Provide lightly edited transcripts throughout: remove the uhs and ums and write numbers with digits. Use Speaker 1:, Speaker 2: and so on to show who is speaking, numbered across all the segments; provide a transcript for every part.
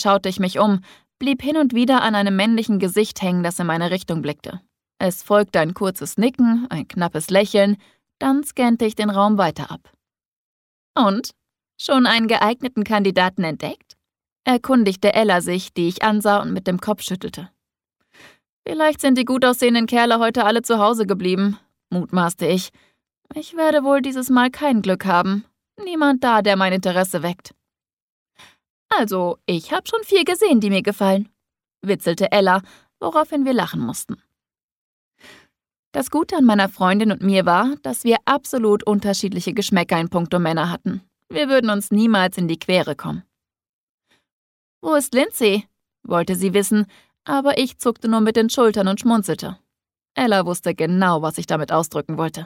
Speaker 1: schaute ich mich um, blieb hin und wieder an einem männlichen Gesicht hängen, das in meine Richtung blickte. Es folgte ein kurzes Nicken, ein knappes Lächeln, dann scannte ich den Raum weiter ab. Und? Schon einen geeigneten Kandidaten entdeckt? Erkundigte Ella sich, die ich ansah und mit dem Kopf schüttelte. Vielleicht sind die gut aussehenden Kerle heute alle zu Hause geblieben, mutmaßte ich. Ich werde wohl dieses Mal kein Glück haben. Niemand da, der mein Interesse weckt. Also, ich habe schon 4 gesehen, die mir gefallen, witzelte Ella, woraufhin wir lachen mussten. Das Gute an meiner Freundin und mir war, dass wir absolut unterschiedliche Geschmäcker in puncto Männer hatten. Wir würden uns niemals in die Quere kommen. »Wo ist Lindsay?« wollte sie wissen, aber ich zuckte nur mit den Schultern und schmunzelte. Ella wusste genau, was ich damit ausdrücken wollte.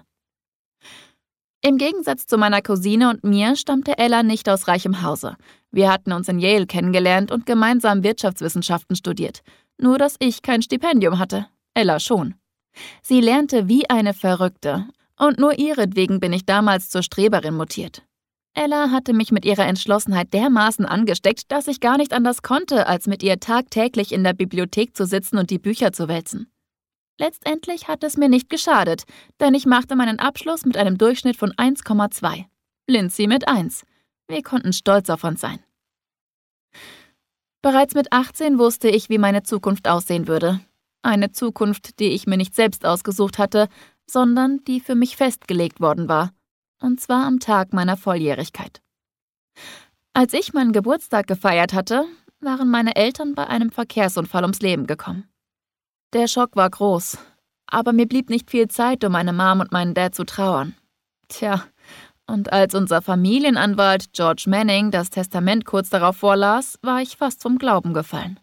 Speaker 1: Im Gegensatz zu meiner Cousine und mir stammte Ella nicht aus reichem Hause. Wir hatten uns in Yale kennengelernt und gemeinsam Wirtschaftswissenschaften studiert. Nur, dass ich kein Stipendium hatte. Ella schon. Sie lernte wie eine Verrückte. Und nur ihretwegen bin ich damals zur Streberin mutiert. Ella hatte mich mit ihrer Entschlossenheit dermaßen angesteckt, dass ich gar nicht anders konnte, als mit ihr tagtäglich in der Bibliothek zu sitzen und die Bücher zu wälzen. Letztendlich hat es mir nicht geschadet, denn ich machte meinen Abschluss mit einem Durchschnitt von 1,2. Lindsay mit 1. Wir konnten stolz auf uns sein. Bereits mit 18 wusste ich, wie meine Zukunft aussehen würde. Eine Zukunft, die ich mir nicht selbst ausgesucht hatte, sondern die für mich festgelegt worden war. Und zwar am Tag meiner Volljährigkeit. Als ich meinen Geburtstag gefeiert hatte, waren meine Eltern bei einem Verkehrsunfall ums Leben gekommen. Der Schock war groß, aber mir blieb nicht viel Zeit, um meine Mom und meinen Dad zu trauern. Tja, und als unser Familienanwalt George Manning das Testament kurz darauf vorlas, war ich fast vom Glauben gefallen.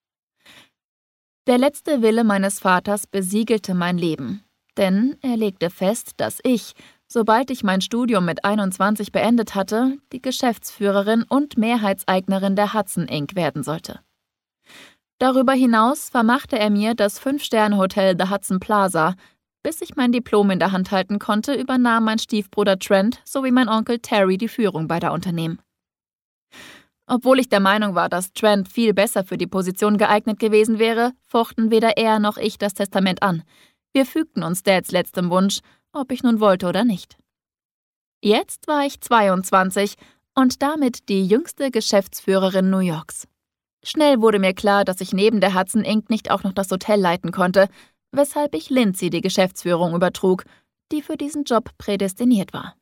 Speaker 1: Der letzte Wille meines Vaters besiegelte mein Leben, denn er legte fest, dass ich, sobald ich mein Studium mit 21 beendet hatte, die Geschäftsführerin und Mehrheitseignerin der Hudson Inc. werden sollte. Darüber hinaus vermachte er mir das 5-Sterne-Hotel The Hudson Plaza. Bis ich mein Diplom in der Hand halten konnte, übernahm mein Stiefbruder Trent sowie mein Onkel Terry die Führung beider Unternehmen. Obwohl ich der Meinung war, dass Trent viel besser für die Position geeignet gewesen wäre, fochten weder er noch ich das Testament an. Wir fügten uns Dads letztem Wunsch, ob ich nun wollte oder nicht. Jetzt war ich 22 und damit die jüngste Geschäftsführerin New Yorks. Schnell wurde mir klar, dass ich neben der Hudson Inc. nicht auch noch das Hotel leiten konnte, weshalb ich Lindsay die Geschäftsführung übertrug, die für diesen Job prädestiniert war.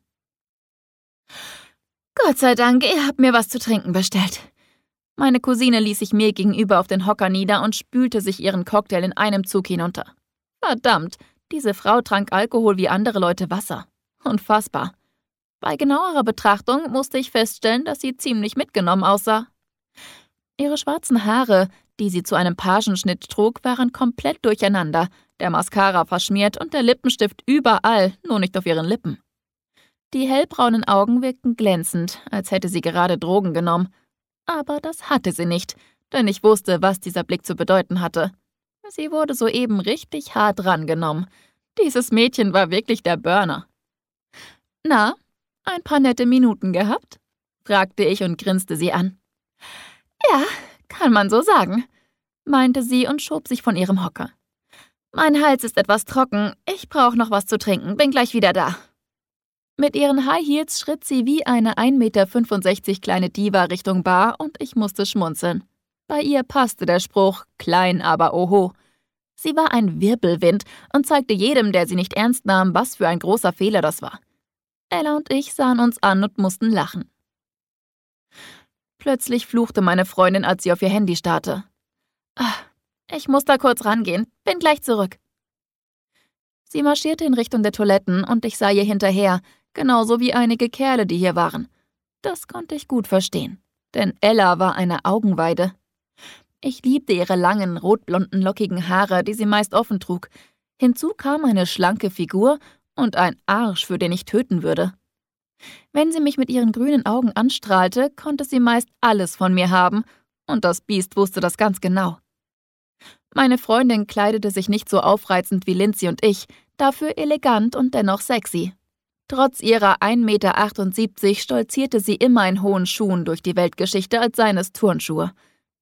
Speaker 1: »Gott sei Dank, ihr habt mir was zu trinken bestellt.« Meine Cousine ließ sich mir gegenüber auf den Hocker nieder und spülte sich ihren Cocktail in einem Zug hinunter. Verdammt, diese Frau trank Alkohol wie andere Leute Wasser. Unfassbar. Bei genauerer Betrachtung musste ich feststellen, dass sie ziemlich mitgenommen aussah. Ihre schwarzen Haare, die sie zu einem Pagenschnitt trug, waren komplett durcheinander, der Mascara verschmiert und der Lippenstift überall, nur nicht auf ihren Lippen. Die hellbraunen Augen wirkten glänzend, als hätte sie gerade Drogen genommen. Aber das hatte sie nicht, denn ich wusste, was dieser Blick zu bedeuten hatte. Sie wurde soeben richtig hart rangenommen. Dieses Mädchen war wirklich der Burner. »Na, ein paar nette Minuten gehabt?« fragte ich und grinste sie an. »Ja, kann man so sagen«, meinte sie und schob sich von ihrem Hocker. »Mein Hals ist etwas trocken, ich brauche noch was zu trinken, bin gleich wieder da.« Mit ihren High Heels schritt sie wie eine 1,65 Meter kleine Diva Richtung Bar und ich musste schmunzeln. Bei ihr passte der Spruch, klein aber oho. Sie war ein Wirbelwind und zeigte jedem, der sie nicht ernst nahm, was für ein großer Fehler das war. Ella und ich sahen uns an und mussten lachen. Plötzlich fluchte meine Freundin, als sie auf ihr Handy starrte. Ich muss da kurz rangehen, bin gleich zurück. Sie marschierte in Richtung der Toiletten und ich sah ihr hinterher, genauso wie einige Kerle, die hier waren. Das konnte ich gut verstehen, denn Ella war eine Augenweide. Ich liebte ihre langen, rotblonden, lockigen Haare, die sie meist offen trug. Hinzu kam eine schlanke Figur und ein Arsch, für den ich töten würde. Wenn sie mich mit ihren grünen Augen anstrahlte, konnte sie meist alles von mir haben, und das Biest wusste das ganz genau. Meine Freundin kleidete sich nicht so aufreizend wie Lindsay und ich, dafür elegant und dennoch sexy. Trotz ihrer 1,78 Meter stolzierte sie immer in hohen Schuhen durch die Weltgeschichte, als seien es Turnschuhe.